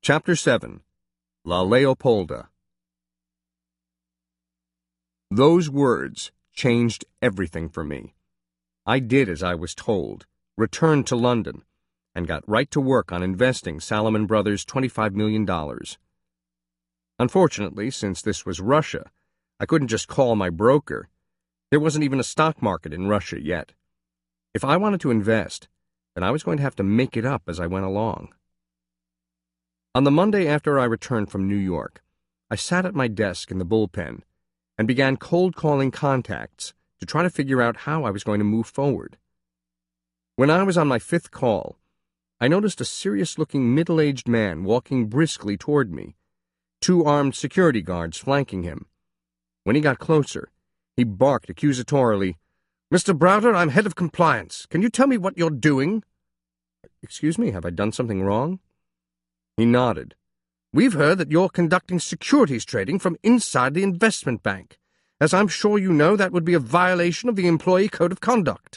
Chapter 7. La Leopolda. Those words changed everything for me. I did as I was told, returned to London, and got right to work on investing Salomon Brothers' $25 million. Unfortunately, since this was Russia, I couldn't just call my broker. There wasn't even a stock market in Russia yet. If I wanted to invest, then I was going to have to make it up as I went along. On the Monday after I returned from New York, I sat at my desk in the bullpen and began cold-calling contacts to try to figure out how I was going to move forward. When I was on my fifth call, I noticed a serious-looking middle-aged man walking briskly toward me, 2 armed security guards flanking him. When he got closer, he barked accusatorily, "Mr. Browder, I'm head of compliance. Can you tell me what you're doing?" "Excuse me, have I done something wrong?" He nodded. "We've heard that you're conducting securities trading from inside the investment bank. As I'm sure you know, that would be a violation of the Employee Code of Conduct."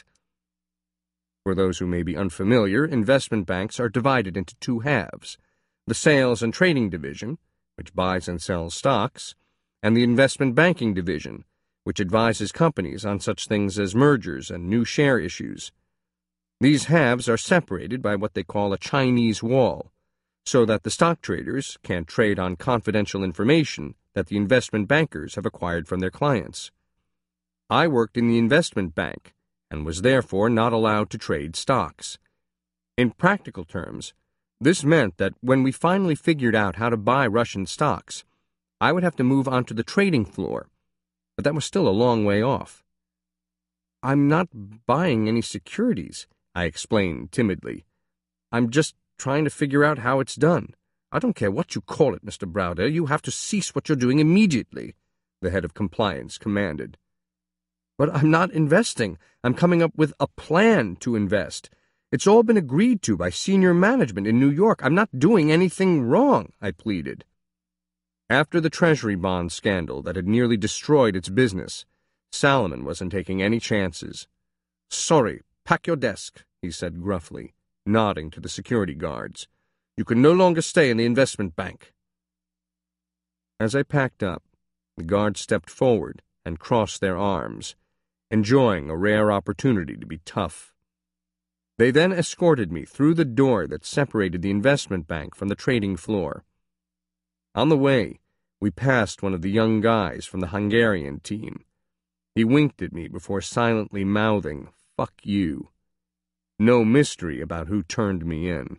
For those who may be unfamiliar, investment banks are divided into 2 halves: the Sales and Trading Division, which buys and sells stocks, and the Investment Banking Division, which advises companies on such things as mergers and new share issues. These halves are separated by what they call a Chinese wall, so that the stock traders can't trade on confidential information that the investment bankers have acquired from their clients. I worked in the investment bank and was therefore not allowed to trade stocks. In practical terms, this meant that when we finally figured out how to buy Russian stocks, I would have to move onto the trading floor, but that was still a long way off. "I'm not buying any securities," I explained timidly. "I'm just trying to figure out how it's done." "I don't care what you call it, Mr. Browder. You have to cease what you're doing immediately," the head of compliance commanded. "But I'm not investing. I'm coming up with a plan to invest. It's all been agreed to by senior management in New York. I'm not doing anything wrong," I pleaded. After the Treasury bond scandal that had nearly destroyed its business, Salomon wasn't taking any chances. "Sorry, pack your desk," he said gruffly, nodding to the security guards. "You can no longer stay in the investment bank." As I packed up, the guards stepped forward and crossed their arms, enjoying a rare opportunity to be tough. They then escorted me through the door that separated the investment bank from the trading floor. On the way, we passed one of the young guys from the Hungarian team. He winked at me before silently mouthing, "Fuck you." No mystery about who turned me in.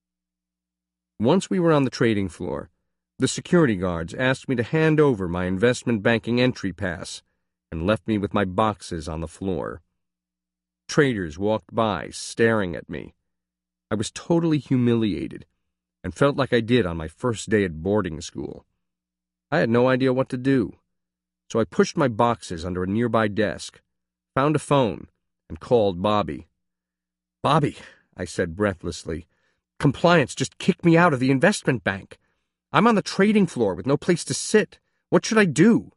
Once we were on the trading floor, the security guards asked me to hand over my investment banking entry pass and left me with my boxes on the floor. Traders walked by, staring at me. I was totally humiliated and felt like I did on my first day at boarding school. I had no idea what to do, so I pushed my boxes under a nearby desk, found a phone, and called Bobby. "Bobby," I said breathlessly, "compliance just kicked me out of the investment bank. I'm on the trading floor with no place to sit. What should I do?"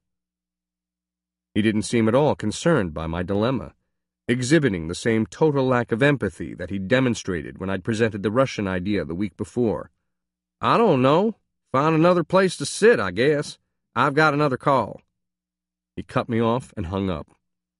He didn't seem at all concerned by my dilemma, exhibiting the same total lack of empathy that he'd demonstrated when I'd presented the Russian idea the week before. "I don't know. Find another place to sit, I guess. I've got another call." He cut me off and hung up.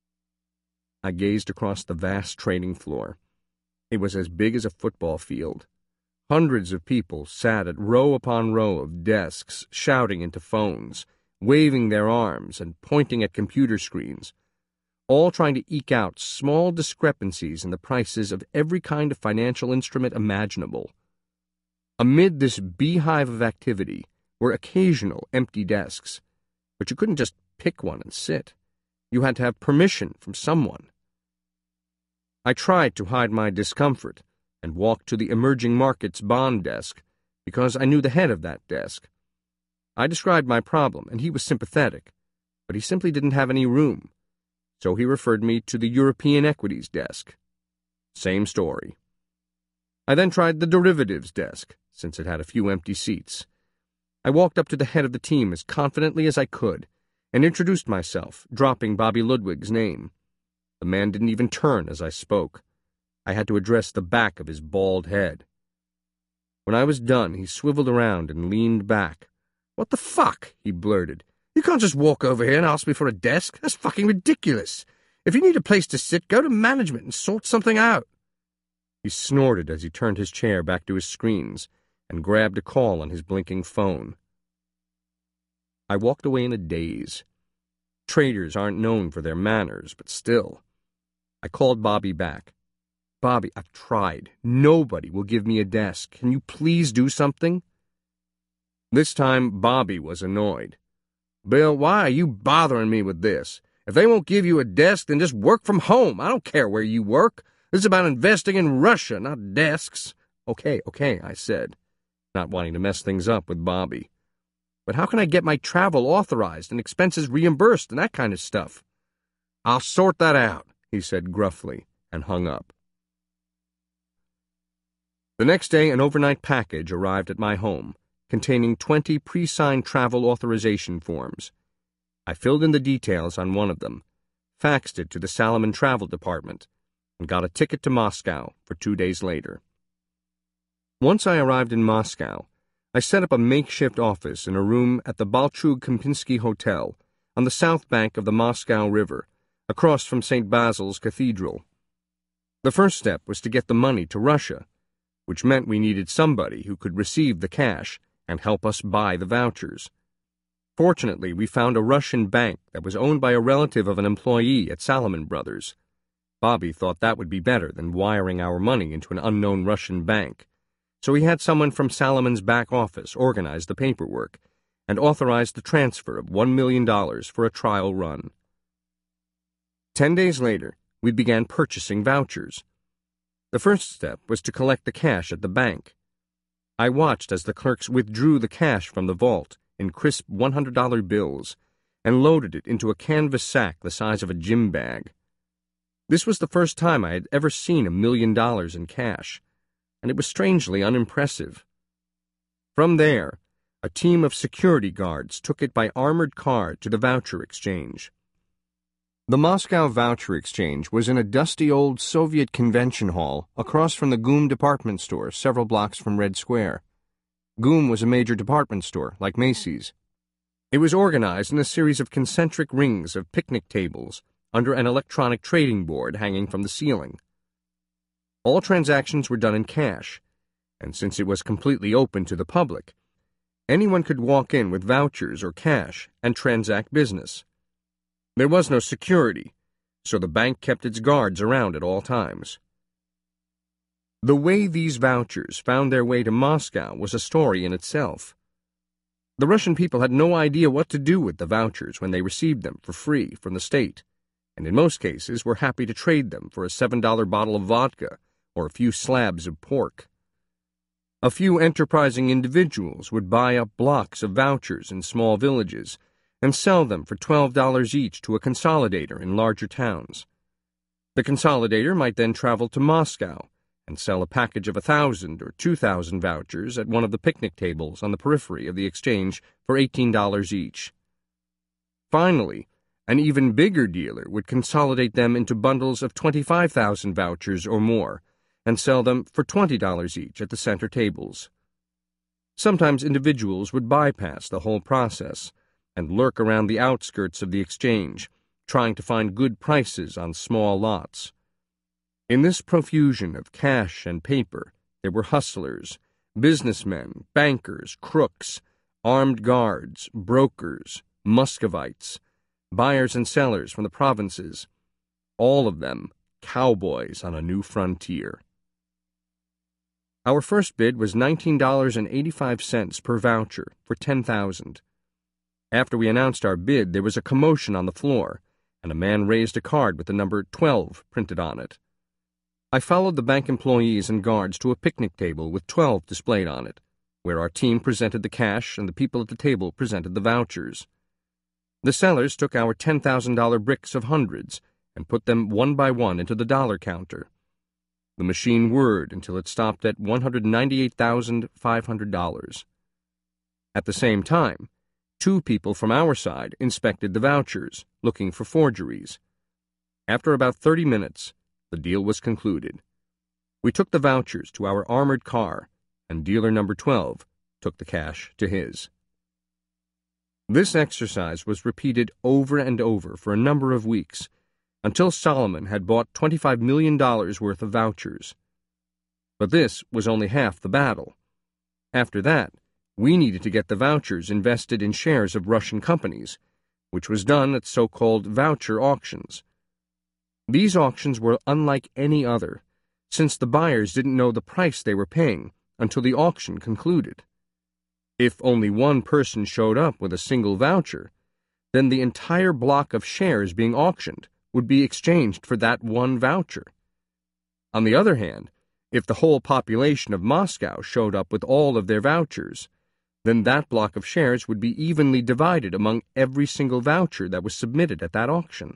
I gazed across the vast trading floor. It was as big as a football field. Hundreds of people sat at row upon row of desks, shouting into phones, waving their arms and pointing at computer screens, all trying to eke out small discrepancies in the prices of every kind of financial instrument imaginable. Amid this beehive of activity were occasional empty desks, but you couldn't just pick one and sit. You had to have permission from someone. I tried to hide my discomfort and walked to the emerging markets bond desk because I knew the head of that desk. I described my problem, and he was sympathetic, but he simply didn't have any room, so he referred me to the European equities desk. Same story. I then tried the derivatives desk, since it had a few empty seats. I walked up to the head of the team as confidently as I could and introduced myself, dropping Bobby Ludwig's name. The man didn't even turn as I spoke. I had to address the back of his bald head. When I was done, he swiveled around and leaned back. "What the fuck?" he blurted. "You can't just walk over here and ask me for a desk. That's fucking ridiculous. If you need a place to sit, go to management and sort something out." He snorted as he turned his chair back to his screens and grabbed a call on his blinking phone. I walked away in a daze. Traders aren't known for their manners, but still. I called Bobby back. "Bobby, I've tried. Nobody will give me a desk. Can you please do something?" This time, Bobby was annoyed. "Bill, why are you bothering me with this? If they won't give you a desk, then just work from home. I don't care where you work. This is about investing in Russia, not desks." Okay, I said, not wanting to mess things up with Bobby. "But how can I get my travel authorized and expenses reimbursed and that kind of stuff?" "I'll sort that out," he said gruffly, and hung up. The next day, an overnight package arrived at my home, containing 20 pre-signed travel authorization forms. I filled in the details on one of them, faxed it to the Salomon Travel Department, and got a ticket to Moscow for 2 days later. Once I arrived in Moscow, I set up a makeshift office in a room at the Bolshoi-Kempinski Hotel on the south bank of the Moscow River, across from St. Basil's Cathedral. The first step was to get the money to Russia, which meant we needed somebody who could receive the cash and help us buy the vouchers. Fortunately, we found a Russian bank that was owned by a relative of an employee at Salomon Brothers. Bobby thought that would be better than wiring our money into an unknown Russian bank, so he had someone from Salomon's back office organize the paperwork and authorize the transfer of $1 million for a trial run. 10 days later, we began purchasing vouchers. The first step was to collect the cash at the bank. I watched as the clerks withdrew the cash from the vault in crisp $100 bills and loaded it into a canvas sack the size of a gym bag. This was the first time I had ever seen $1 million in cash, and it was strangely unimpressive. From there, a team of security guards took it by armored car to the voucher exchange. The Moscow Voucher Exchange was in a dusty old Soviet convention hall across from the GUM department store several blocks from Red Square. GUM was a major department store, like Macy's. It was organized in a series of concentric rings of picnic tables under an electronic trading board hanging from the ceiling. All transactions were done in cash, and since it was completely open to the public, anyone could walk in with vouchers or cash and transact business. There was no security, so the bank kept its guards around at all times. The way these vouchers found their way to Moscow was a story in itself. The Russian people had no idea what to do with the vouchers when they received them for free from the state, and in most cases were happy to trade them for a $7 bottle of vodka or a few slabs of pork. A few enterprising individuals would buy up blocks of vouchers in small villages and sell them for $12 each to a consolidator in larger towns. The consolidator might then travel to Moscow and sell a package of 1,000 or 2,000 vouchers at one of the picnic tables on the periphery of the exchange for $18 each. Finally, an even bigger dealer would consolidate them into bundles of 25,000 vouchers or more and sell them for $20 each at the center tables. Sometimes individuals would bypass the whole process and lurk around the outskirts of the exchange, trying to find good prices on small lots. In this profusion of cash and paper, there were hustlers, businessmen, bankers, crooks, armed guards, brokers, Muscovites, buyers and sellers from the provinces, all of them cowboys on a new frontier. Our first bid was $19.85 per voucher for 10,000. After we announced our bid, there was a commotion on the floor, and a man raised a card with the number 12 printed on it. I followed the bank employees and guards to a picnic table with 12 displayed on it, where our team presented the cash and the people at the table presented the vouchers. The sellers took our $10,000 bricks of hundreds and put them one by one into the dollar counter. The machine whirred until it stopped at $198,500. At the same time, 2 people from our side inspected the vouchers, looking for forgeries. After about 30 minutes, the deal was concluded. We took the vouchers to our armored car and dealer number 12 took the cash to his. This exercise was repeated over and over for a number of weeks, until Salomon had bought $25 million worth of vouchers. But this was only half the battle. After that, we needed to get the vouchers invested in shares of Russian companies, which was done at so-called voucher auctions. These auctions were unlike any other, since the buyers didn't know the price they were paying until the auction concluded. If only one person showed up with a single voucher, then the entire block of shares being auctioned would be exchanged for that one voucher. On the other hand, if the whole population of Moscow showed up with all of their vouchers, then that block of shares would be evenly divided among every single voucher that was submitted at that auction.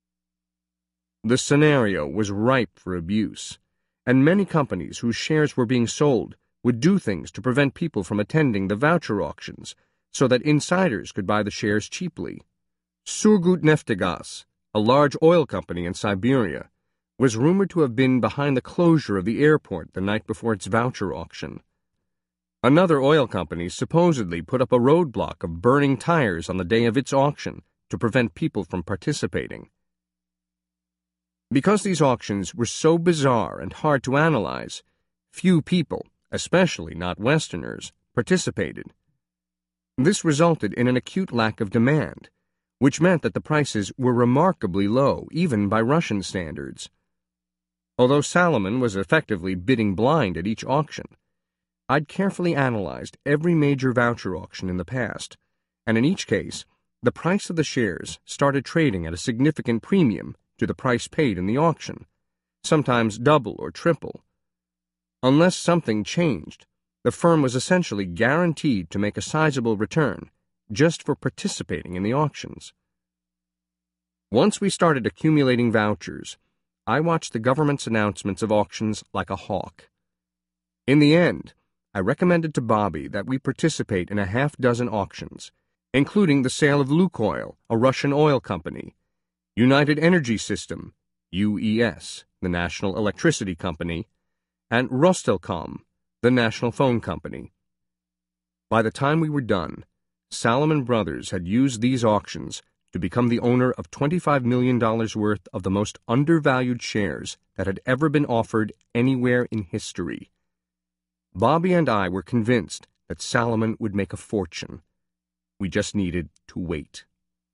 The scenario was ripe for abuse, and many companies whose shares were being sold would do things to prevent people from attending the voucher auctions so that insiders could buy the shares cheaply. Surgutneftegas, a large oil company in Siberia, was rumored to have been behind the closure of the airport the night before its voucher auction. Another oil company supposedly put up a roadblock of burning tires on the day of its auction to prevent people from participating. Because these auctions were so bizarre and hard to analyze, few people, especially not Westerners, participated. This resulted in an acute lack of demand, which meant that the prices were remarkably low, even by Russian standards. Although Salomon was effectively bidding blind at each auction, I'd carefully analyzed every major voucher auction in the past, and in each case, the price of the shares started trading at a significant premium to the price paid in the auction, sometimes double or triple. Unless something changed, the firm was essentially guaranteed to make a sizable return just for participating in the auctions. Once we started accumulating vouchers, I watched the government's announcements of auctions like a hawk. In the end, I recommended to Bobby that we participate in a half-dozen auctions, including the sale of Lukoil, a Russian oil company, United Energy System, UES, the national electricity company, and Rostelcom, the national phone company. By the time we were done, Salomon Brothers had used these auctions to become the owner of $25 million worth of the most undervalued shares that had ever been offered anywhere in history. Bobby and I were convinced that Salomon would make a fortune. We just needed to wait.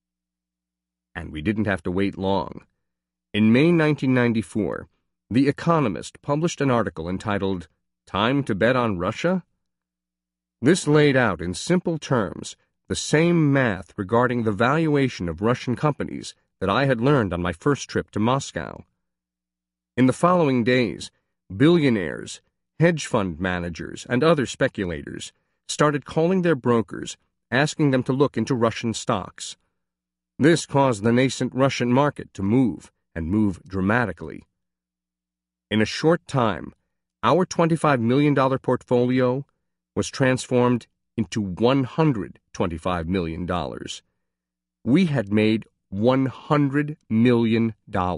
And we didn't have to wait long. In May 1994, The Economist published an article entitled, "Time to Bet on Russia?" This laid out in simple terms the same math regarding the valuation of Russian companies that I had learned on my first trip to Moscow. In the following days, billionaires, hedge fund managers, and other speculators started calling their brokers, asking them to look into Russian stocks. This caused the nascent Russian market to move, and move dramatically. In a short time, our $25 million portfolio was transformed into $125 million. We had made $100 million.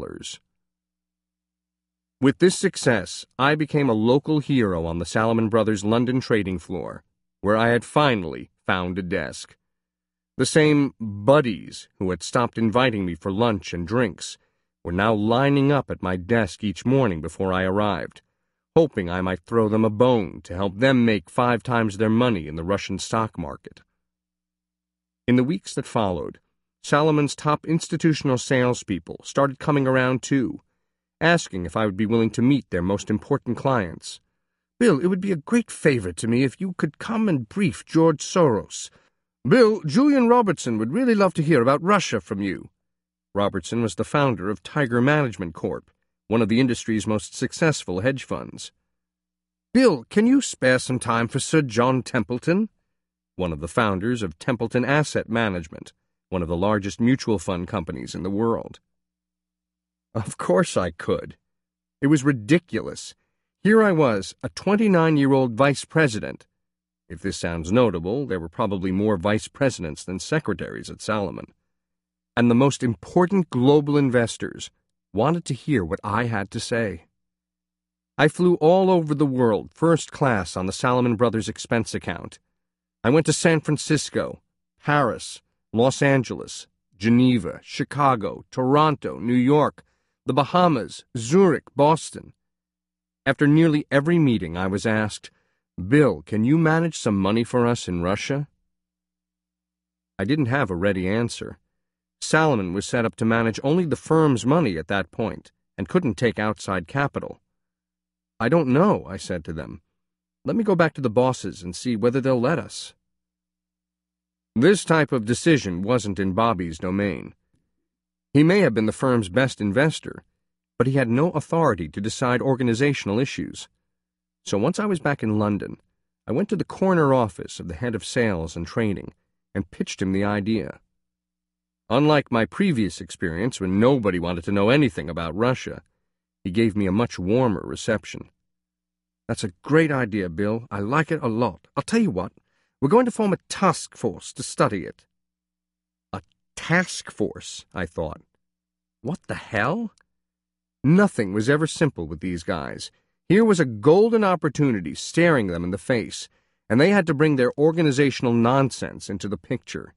With this success, I became a local hero on the Salomon Brothers London trading floor, where I had finally found a desk. The same buddies who had stopped inviting me for lunch and drinks were now lining up at my desk each morning before I arrived, hoping I might throw them a bone to help them make 5 times their money in the Russian stock market. In the weeks that followed, Salomon's top institutional salespeople started coming around too, asking if I would be willing to meet their most important clients. "Bill, it would be a great favor to me if you could come and brief George Soros. Bill, Julian Robertson would really love to hear about Russia from you." Robertson was the founder of Tiger Management Corp., one of the industry's most successful hedge funds. "Bill, can you spare some time for Sir John Templeton?" One of the founders of Templeton Asset Management, one of the largest mutual fund companies in the world. Of course I could. It was ridiculous. Here I was, a 29-year-old vice president. If this sounds notable, there were probably more vice presidents than secretaries at Salomon. And the most important global investors wanted to hear what I had to say. I flew all over the world, first class on the Salomon Brothers expense account. I went to San Francisco, Paris, Los Angeles, Geneva, Chicago, Toronto, New York, the Bahamas, Zurich, Boston. After nearly every meeting, I was asked, "Bill, can you manage some money for us in Russia?" I didn't have a ready answer. Salomon was set up to manage only the firm's money at that point and couldn't take outside capital. "I don't know," I said to them. "Let me go back to the bosses and see whether they'll let us." This type of decision wasn't in Bobby's domain. He may have been the firm's best investor, but he had no authority to decide organizational issues. So once I was back in London, I went to the corner office of the head of sales and trading and pitched him the idea. Unlike my previous experience when nobody wanted to know anything about Russia, he gave me a much warmer reception. "That's a great idea, Bill. I like it a lot. I'll tell you what, we're going to form a task force to study it." A task force, I thought. What the hell? Nothing was ever simple with these guys. Here was a golden opportunity staring them in the face, and they had to bring their organizational nonsense into the picture.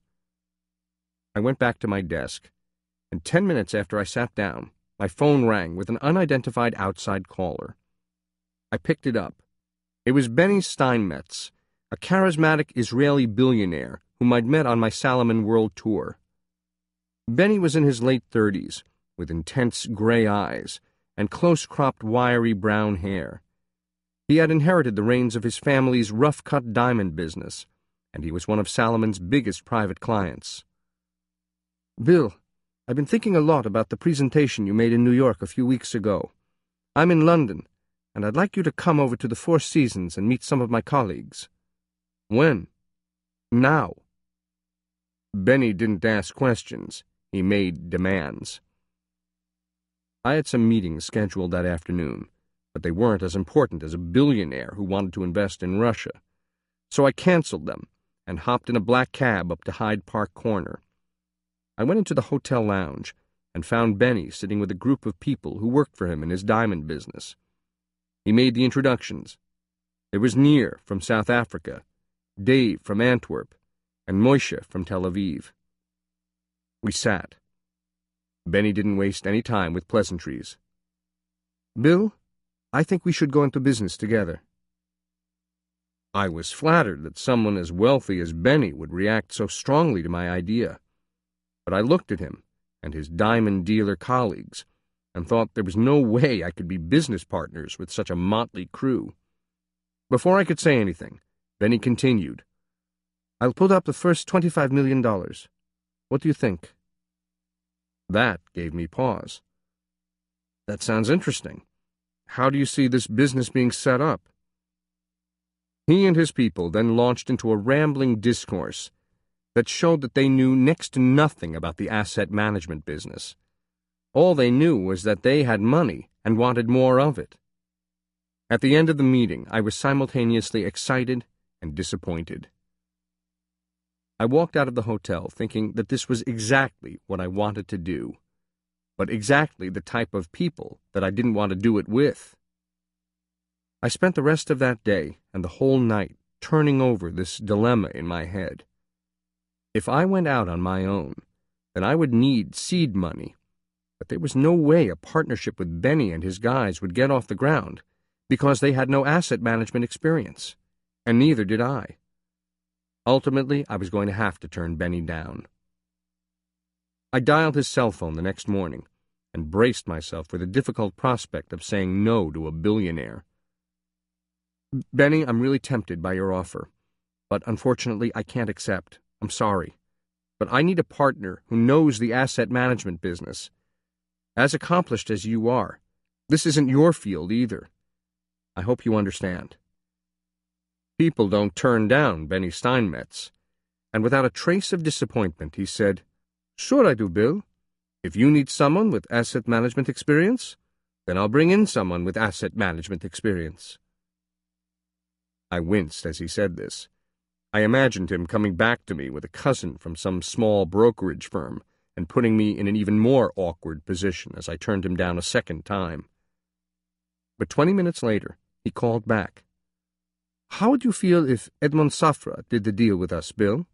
I went back to my desk, and 10 minutes after I sat down, my phone rang with an unidentified outside caller. I picked it up. It was Benny Steinmetz, a charismatic Israeli billionaire whom I'd met on my Salomon World Tour. Benny was in his late 30s, with intense gray eyes and close-cropped wiry brown hair. He had inherited the reins of his family's rough-cut diamond business, and he was one of Salomon's biggest private clients. "Bill, I've been thinking a lot about the presentation you made in New York a few weeks ago. I'm in London, and I'd like you to come over to the Four Seasons and meet some of my colleagues." "When?" "Now." Benny didn't ask questions. He made demands. I had some meetings scheduled that afternoon, but they weren't as important as a billionaire who wanted to invest in Russia. So I canceled them and hopped in a black cab up to Hyde Park Corner. I went into the hotel lounge and found Benny sitting with a group of people who worked for him in his diamond business. He made the introductions. There was Nir from South Africa, Dave from Antwerp, and Moshe from Tel Aviv. We sat. Benny didn't waste any time with pleasantries. "Bill, I think we should go into business together." I was flattered that someone as wealthy as Benny would react so strongly to my idea. But I looked at him and his diamond dealer colleagues and thought there was no way I could be business partners with such a motley crew. Before I could say anything, Benny continued, "I'll put up the first $25 million. What do you think?" That gave me pause. "That sounds interesting. How do you see this business being set up?" He and his people then launched into a rambling discourse that showed that they knew next to nothing about the asset management business. All they knew was that they had money and wanted more of it. At the end of the meeting, I was simultaneously excited and disappointed. I walked out of the hotel thinking that this was exactly what I wanted to do, but exactly the type of people that I didn't want to do it with. I spent the rest of that day and the whole night turning over this dilemma in my head. If I went out on my own, then I would need seed money, but there was no way a partnership with Benny and his guys would get off the ground because they had no asset management experience, and neither did I. Ultimately, I was going to have to turn Benny down. I dialed his cell phone the next morning and braced myself for the difficult prospect of saying no to a billionaire. "Benny, I'm really tempted by your offer, but unfortunately I can't accept. I'm sorry, but I need a partner who knows the asset management business. As accomplished as you are, this isn't your field either. I hope you understand." People don't turn down Benny Steinmetz, and without a trace of disappointment he said, "Sure I do, Bill. If you need someone with asset management experience, then I'll bring in someone with asset management experience." I winced as he said this. I imagined him coming back to me with a cousin from some small brokerage firm and putting me in an even more awkward position as I turned him down a second time. But 20 minutes later, he called back. "How would you feel if Edmond Safra did the deal with us, Bill?"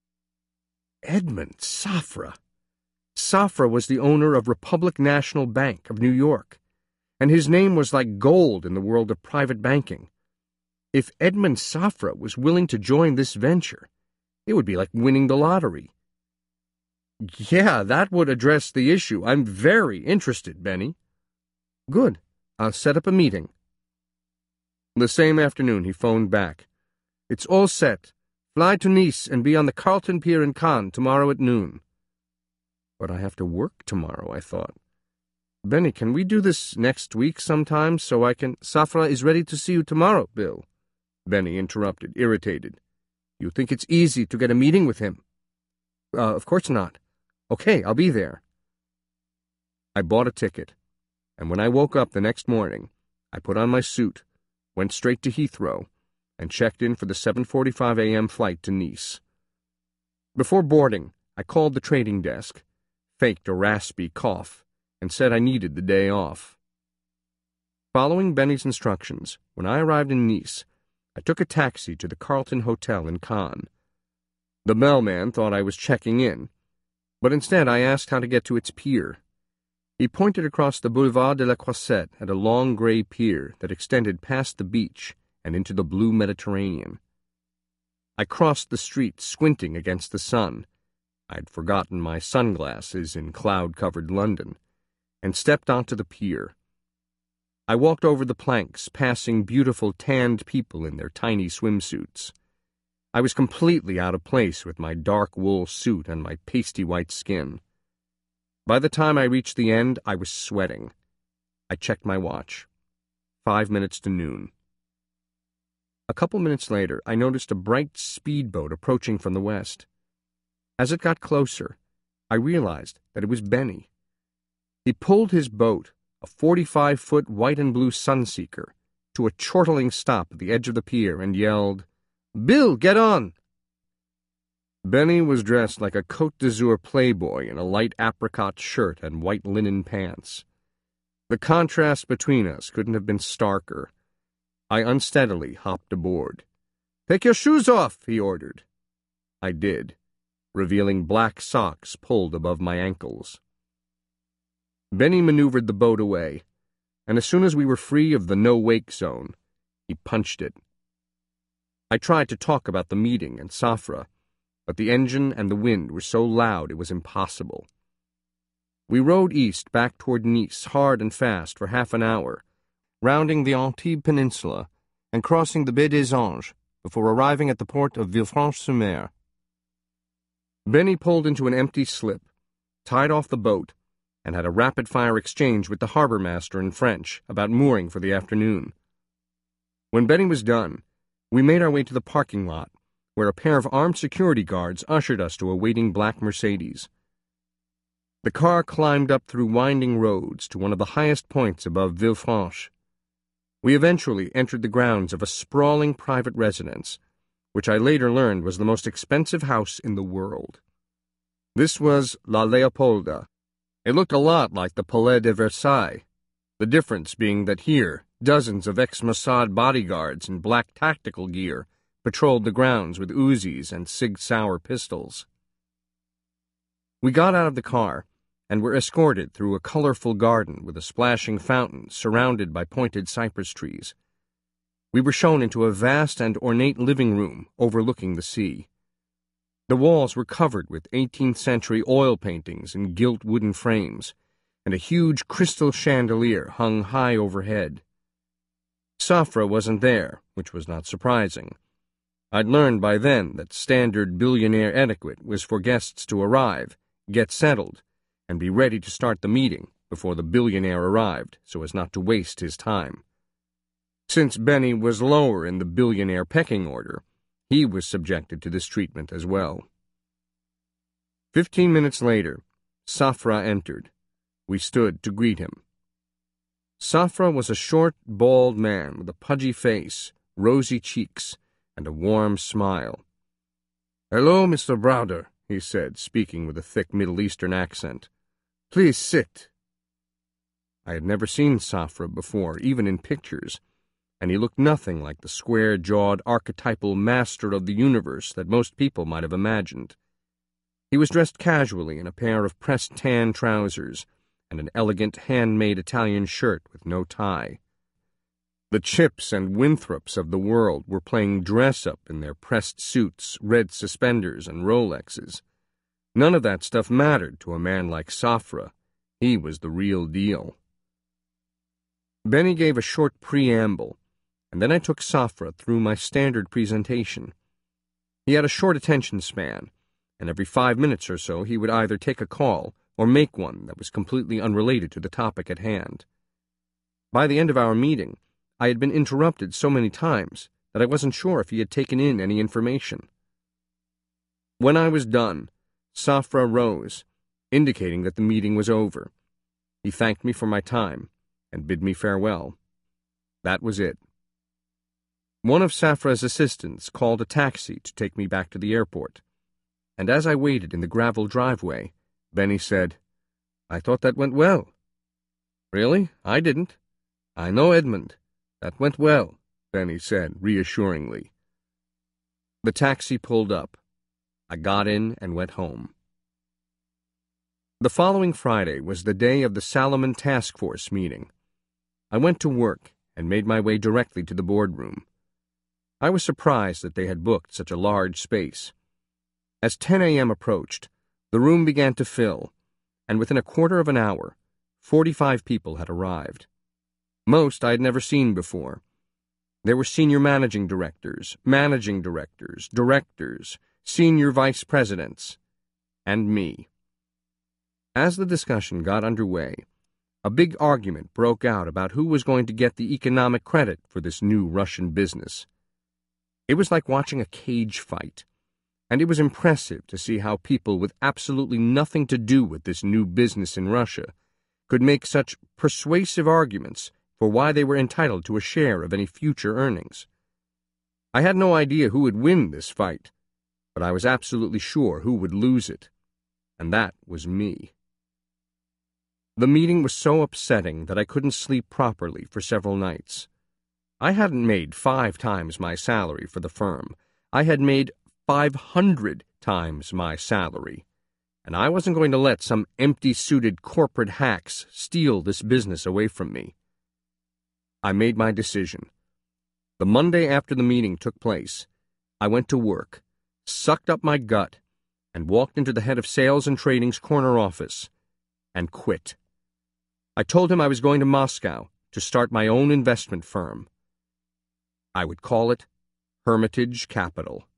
Edmond Safra? Safra was the owner of Republic National Bank of New York, and his name was like gold in the world of private banking. If Edmond Safra was willing to join this venture, it would be like winning the lottery. "Yeah, that would address the issue. I'm very interested, Benny." "Good. I'll set up a meeting." The same afternoon he phoned back. "It's all set. Fly to Nice and be on the Carlton Pier in Cannes tomorrow at noon." But I have to work tomorrow, I thought. "Benny, can we do this next week sometime so I can—" "Safra is ready to see you tomorrow, Bill," Benny interrupted, irritated. "You think it's easy to get a meeting with him?" Of course not. Okay, I'll be there." I bought a ticket, and when I woke up the next morning, I put on my suit, went straight to Heathrow, and checked in for the 7:45 a.m. flight to Nice. Before boarding, I called the trading desk, faked a raspy cough, and said I needed the day off. Following Benny's instructions, when I arrived in Nice, I took a taxi to the Carlton Hotel in Cannes. The bellman thought I was checking in, but instead I asked how to get to its pier. He pointed across the Boulevard de la Croisette at a long gray pier that extended past the beach and into the blue Mediterranean. I crossed the street, squinting against the sun. I'd forgotten my sunglasses in cloud-covered London, and stepped onto the pier. I walked over the planks, passing beautiful tanned people in their tiny swimsuits. I was completely out of place with my dark wool suit and my pasty white skin. By the time I reached the end, I was sweating. I checked my watch. 5 minutes to noon. A couple minutes later, I noticed a bright speedboat approaching from the west. As it got closer, I realized that it was Benny. He pulled his boat, a 45-foot white and blue Sunseeker, to a chortling stop at the edge of the pier and yelled, "Bill, get on!" Benny was dressed like a Côte d'Azur playboy in a light apricot shirt and white linen pants. The contrast between us couldn't have been starker. I unsteadily hopped aboard. "Take your shoes off," he ordered. I did, revealing black socks pulled above my ankles. Benny maneuvered the boat away, and as soon as we were free of the no-wake zone, he punched it. I tried to talk about the meeting and Safra, but the engine and the wind were so loud it was impossible. We rowed east back toward Nice hard and fast for half an hour, rounding the Antibes Peninsula and crossing the Baie des Anges before arriving at the port of Villefranche-sur-Mer. Benny pulled into an empty slip, tied off the boat, and had a rapid-fire exchange with the harbor master in French about mooring for the afternoon. When Benny was done, we made our way to the parking lot, where a pair of armed security guards ushered us to a waiting black Mercedes. The car climbed up through winding roads to one of the highest points above Villefranche. We eventually entered the grounds of a sprawling private residence, which I later learned was the most expensive house in the world. This was La Leopolda. It looked a lot like the Palais de Versailles, the difference being that here dozens of ex-Mossad bodyguards in black tactical gear patrolled the grounds with Uzis and Sig Sauer pistols. We got out of the car and were escorted through a colorful garden with a splashing fountain surrounded by pointed cypress trees. We were shown into a vast and ornate living room overlooking the sea. The walls were covered with 18th-century oil paintings in gilt wooden frames, and a huge crystal chandelier hung high overhead. Safra wasn't there, which was not surprising. I'd learned by then that standard billionaire etiquette was for guests to arrive, get settled, and be ready to start the meeting before the billionaire arrived so as not to waste his time. Since Benny was lower in the billionaire pecking order, he was subjected to this treatment as well. 15 minutes later, Safra entered. We stood to greet him. Safra was a short, bald man with a pudgy face, rosy cheeks, and a warm smile. "Hello, Mr. Browder," he said, speaking with a thick Middle Eastern accent. "Please sit." I had never seen Safra before, even in pictures, and he looked nothing like the square-jawed, archetypal master of the universe that most people might have imagined. He was dressed casually in a pair of pressed tan trousers and an elegant handmade Italian shirt with no tie. The Chips and Winthrops of the world were playing dress-up in their pressed suits, red suspenders, and Rolexes. None of that stuff mattered to a man like Safra. He was the real deal. Benny gave a short preamble, and then I took Safra through my standard presentation. He had a short attention span, and every 5 minutes or so he would either take a call or make one that was completely unrelated to the topic at hand. By the end of our meeting, I had been interrupted so many times that I wasn't sure if he had taken in any information. When I was done, Safra rose, indicating that the meeting was over. He thanked me for my time and bid me farewell. That was it. One of Safra's assistants called a taxi to take me back to the airport, and as I waited in the gravel driveway, Benny said, "I thought that went well." "Really? I didn't." "I know, Edmund. That went well," Benny said reassuringly. The taxi pulled up. I got in and went home. The following Friday was the day of the Salomon Task Force meeting. I went to work and made my way directly to the boardroom. I was surprised that they had booked such a large space. As 10 a.m. approached, the room began to fill, and within a quarter of an hour, 45 people had arrived. Most I had never seen before. There were senior managing directors, directors, senior vice presidents, and me. As the discussion got underway, a big argument broke out about who was going to get the economic credit for this new Russian business. It was like watching a cage fight, and it was impressive to see how people with absolutely nothing to do with this new business in Russia could make such persuasive arguments for why they were entitled to a share of any future earnings. I had no idea who would win this fight, but I was absolutely sure who would lose it, and that was me. The meeting was so upsetting that I couldn't sleep properly for several nights. I hadn't made 5 times my salary for the firm. I had made 500 times my salary, and I wasn't going to let some empty-suited corporate hacks steal this business away from me. I made my decision. The Monday after the meeting took place, I went to work, sucked up my gut, and walked into the head of sales and trading's corner office, and quit. I told him I was going to Moscow to start my own investment firm. I would call it Hermitage Capital.